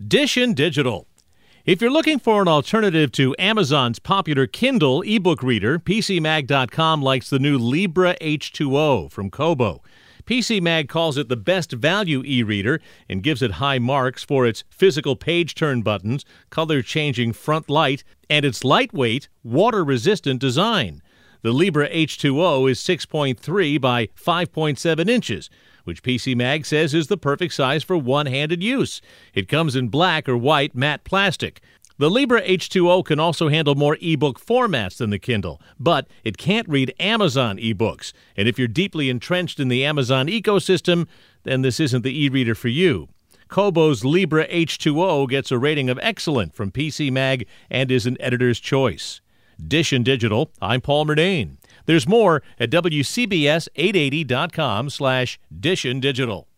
Dishin Digital. If you're looking for an alternative to Amazon's popular Kindle ebook reader, PCMag.com likes the new Libra H2O from Kobo. PCMag calls it the best value e-reader and gives it high marks for its physical page turn buttons, color-changing front light, and its lightweight, water-resistant design. The Libra H2O is 6.3 by 5.7 inches, which PCMag says is the perfect size for one-handed use. It comes in black or white matte plastic. The Libra H2O can also handle more ebook formats than the Kindle, but it can't read Amazon ebooks. And if you're deeply entrenched in the Amazon ecosystem, then this isn't the e-reader for you. Kobo's Libra H2O gets a rating of excellent from PCMag and is an editor's choice. Dishin Digital, I'm Paul Murnane. There's more at WCBS880.com/Dishin Digital.